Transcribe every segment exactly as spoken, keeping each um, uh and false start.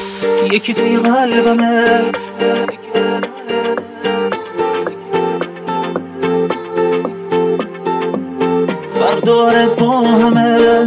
یکی توی قلبمه، فرق داره با همه.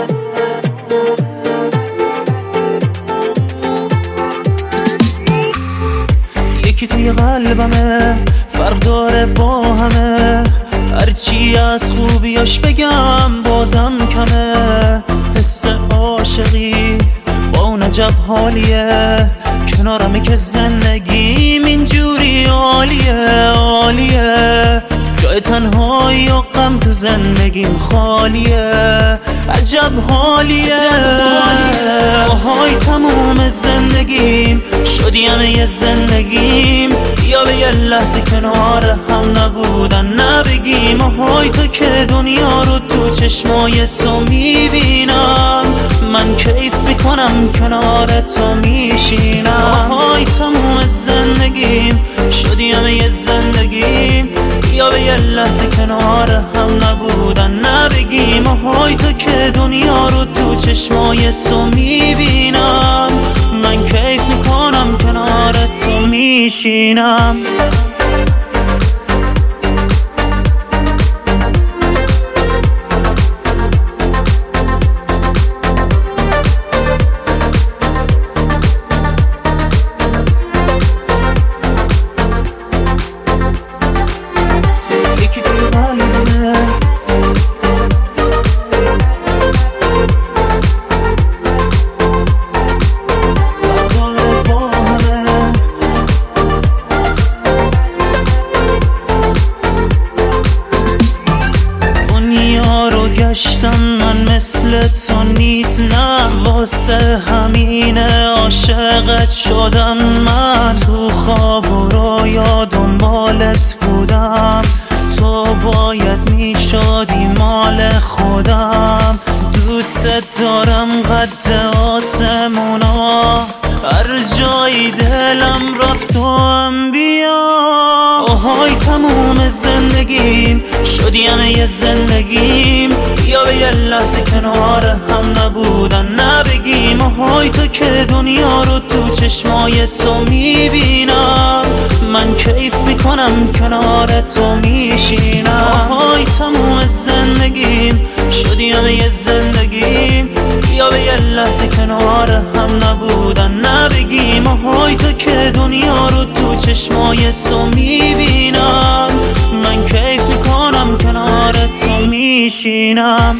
یکی توی قلبمه، فرق داره با همه. هرچی از خوبیاش بگم بازم کمه. حس عاشقی با اون عجب حالیه، کنارمه که زندگیم اینجوری عالیه عالیه. جای تنهایی و غم تو زندگیم خالیه، عجب حالیه. آهای تموم زندگیم شدی همه یه زندگیم، یا به یه لحظه کنار هم نبودن نبگیم. آهای تو که دنیا رو تو چشمای تو میبینم، من کیف میکنم کنار تو میشینم. آهای تموم زندگیم شدی همه یه زندگیم، یا به یه لحظه کنار هم نبودن نبگیم. آهای تو که دنیا رو تو چشمای تو میبینم، من کیف میکنم کنار تو میشینم. من مثل تو نیست نه، واسه همینه عاشقت شدم. من تو خواب و رویا دنبالت بودم، تو باید میشدی مال خودم. دوست دارم قد آسمونا، هر جایی دلم رفت و هم بیا. آهای تموم زندگیم شدی همه یه زندگیم، یا به یه لحظه کنار هم نبودن نبگیم. آهای تو که دنیا رو تو چشمای تو میبینم، من کیف میکنم کنار تو میشینم. آهای تموم زندگیم شدی همه یه زندگیم، یا به یه لحظه کنار هم نبودن نبگیم. آهای تو که دنیا رو تو چشمای تو میبینم، من کیف میکنم کنار تو میشینم.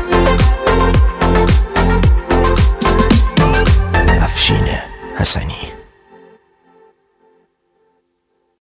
افشین حسنی.